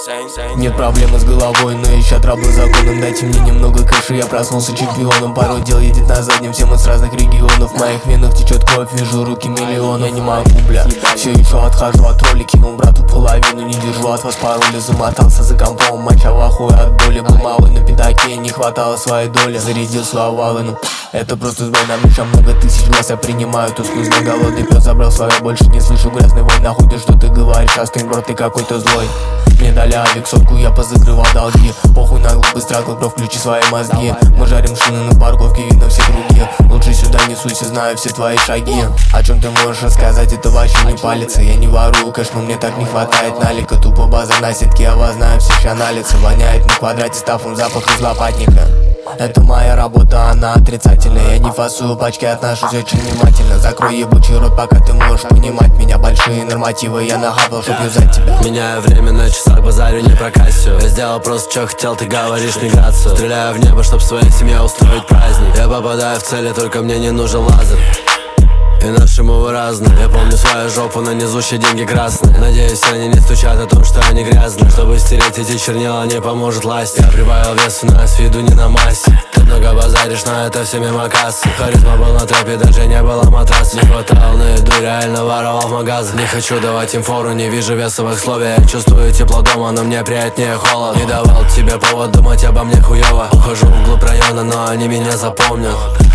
Нет проблемы с головой, но ища траблы законом. Дайте мне немного кэша, я проснулся чемпионом. Порой дел едет на заднем, все мы с разных регионов. В моих венах течет кровь, вижу руки миллионов. Я не могу, бля, все еще отхожу от роли. Кинул брату половину, не держу от вас пароли. Замотался за компом, моча в ахуе от боли. Был малый на пятаке, не хватало своей доли. Зарядил свою валыну, это просто сбой на миша. Много тысяч глаз я принимаю, тусклый знак. Голодный пес забрал свое, больше не слышу грязный вой. Нахуй ты что ты говоришь, астейнброд, ты какой-то злой. Мне дали авик, сотку, я позакрывал долги. Похуй на глупый страгл, бро, включи свои мозги. Мы жарим шины на парковке, видно все круги. Лучше сюда не суйся, знаю все твои шаги. О чем ты можешь рассказать, это вообще не палится. Я не ворую кэш, но мне так не хватает налика. Тупо база на сетке, я вас знаю, все фианалицы. Воняет на квадрате стафом запах из лопатника. Это моя работа, она отрицательная. Я не фасую пачки, отношусь очень внимательно. Закрой ебучий рот, пока ты можешь понимать меня. Большие нормативы, я нахапал, чтоб юзать тебя. Меняю время на часах, базарю не про Кассию. Я сделал просто что хотел, ты говоришь миграцию. Стреляю в небо, чтоб своей семье устроить праздник. Я попадаю в цели, только мне не нужен лазер. И наши мовы разные. Я помню свою жопу, на несущие деньги красные. Надеюсь, они не стучат о том, что они грязные. Чтобы стереть эти чернила, не поможет власть. Я прибавил вес, на с виду не на массе. Ты много базаришь, но это все мимо кассы. Харизма был на трэпе, даже не было матраса. Не хватало на еду, реально воровал в магазин. Не хочу давать им фору, не вижу веса в их слове. Я чувствую тепло дома, но мне приятнее холод. Не давал тебе повод думать обо мне хуёво. Ухожу вглубь района, но они меня запомнят.